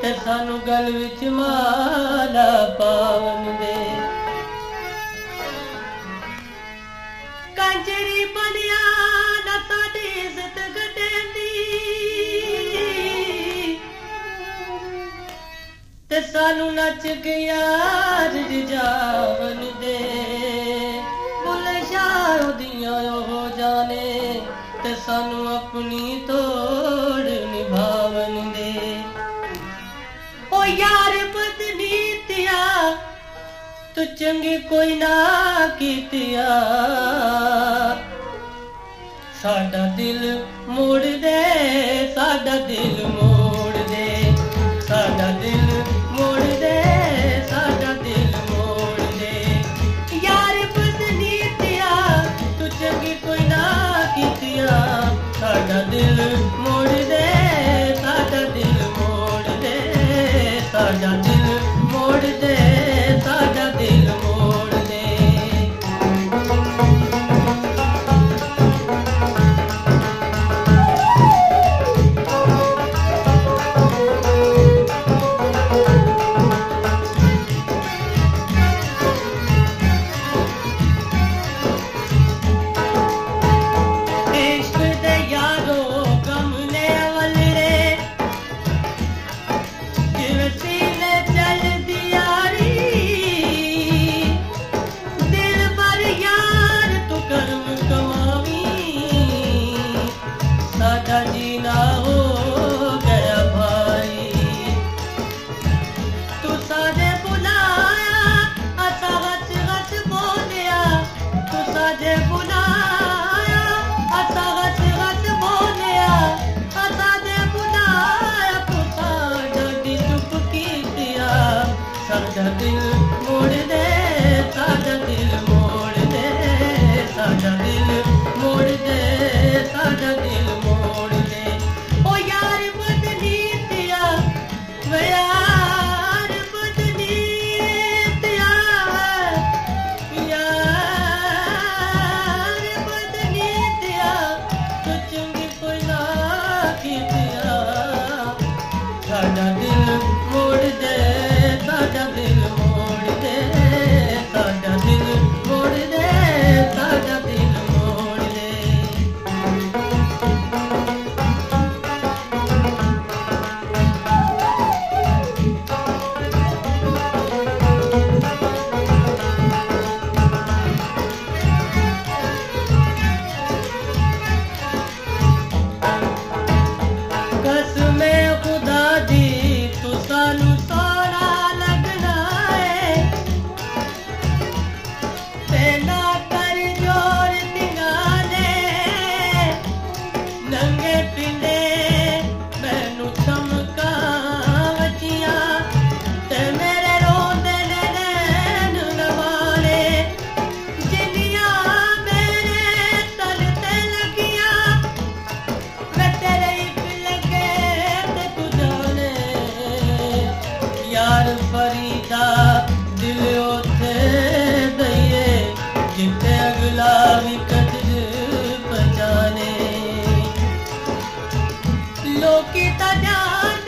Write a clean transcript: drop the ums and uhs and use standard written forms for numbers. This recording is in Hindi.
ते सानू गल विच माला पावन दे। कंजरी बनिया ना साडी इज्जत घटेंदी ते सानू नच गया रिजावन दे। बुले शाह दियां हो जाने ते सानू अपनी तोड़ निभावन दे। ओ यार बदनीतिया तू चंगी कोई ना कीतिया, साडा दिल मोड़ दे, साडा दिल मोड़ दे, साडा दिल मोड़ दे, साडा दिल मोड़ दे। यार बदनीतिया तू चंगी कोई ना कीतिया, साडा दिल मोड़ दे, साडा दिल मोड़ दे, साडा दिल मोड़ दे, साडा दिल मोड़ दे। जीना हो गया भाई तू साजे बुलाया, असा हस हस बोलिया, तू साजे बुलाया, असा हस हस बोलिया, असा दे बुलाया, तू साजा दी चुप कीतिया। साडा दिल मोड़ दे, साडा दिल मोड़ दे, साडा दिल मोड़ दे, साडा दिल मोड़ दे। ओ यार बदनीतिया, वे यार बदनीतिया, यार बदनीतिया तू चंगी कोई ना कीतिया। साडा दिल मोड़ दे, साडा दिल मोड़ दे, साडा दिल मोड़ दे, साडा दिल मोड़ दे। कसमे खुदा दी तू सानू सोना लगना है, ते ना कर जोर तिंगाले नंगे पिंडे मैनू चमका वचिया, ते मेरे रोंदे ने नैन नवाले। जिन्नियां मेरे तल ते लगिया, मैं तेरे इक लगे ते तू जाने। यार फरीदा दिल ओथे दईए जिथे अगला भी कदर पहचाने। लोकी ता जान